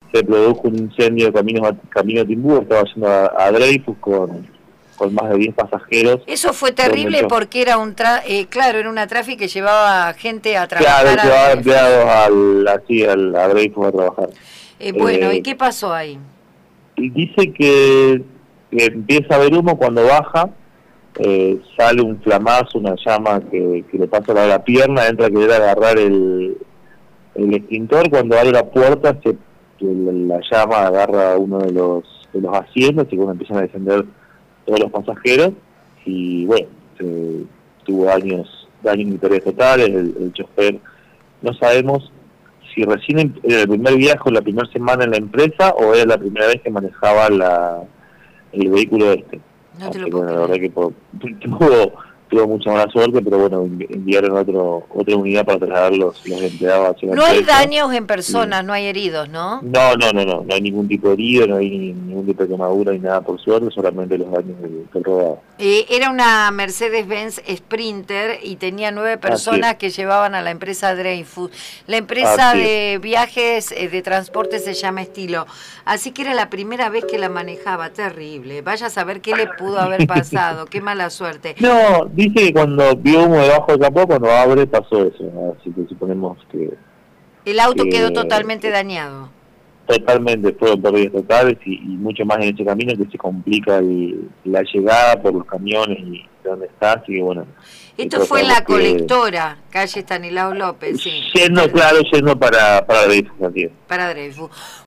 se produjo un incendio de camino Timbú, estaba yendo a Dreyfus con más de 10 pasajeros. Eso fue terrible porque era claro, era una tráfico que llevaba gente a trabajar. Claro, llevaba empleados a Dreyfus a trabajar. Bueno, ¿y qué pasó ahí? Y dice que empieza a haber humo cuando baja, sale un flamazo, una llama que le pasa a la pierna, entra a querer agarrar el extintor, cuando abre la puerta la llama agarra uno de los asientos y cuando empiezan a descender todos los pasajeros y bueno, tuvo daños materiales totales, el chofer, no sabemos si recién era el primer viaje o la primera semana en la empresa o era la primera vez que manejaba el vehículo este. No te lo puedo creer. La verdad que tuvo mucha mala suerte, pero bueno, enviaron otra unidad para trasladar los empleados hacia la empresa. No hay daños en personas, sí. No hay heridos, ¿no? No hay ningún tipo de herido, no hay ningún tipo de quemadura ni nada por suerte, solamente los daños del rodado. Era una Mercedes-Benz Sprinter y tenía 9 personas que llevaban a la empresa Dreyfus. La empresa de viajes, de transporte se llama Estilo. Así que era la primera vez que la manejaba, terrible. Vaya a saber qué le pudo haber pasado, qué mala suerte. No, dice que cuando vio humo debajo del capó, cuando abre pasó eso, así que suponemos que... El auto quedó totalmente dañado. Totalmente, fueron pérdidas totales y mucho más en ese camino que se complica la llegada por los camiones y dónde está, así que bueno. Esto fue en la colectora, calle Estanislao López, sí. Yendo para Dreyfus, así es. Para Dreyfus.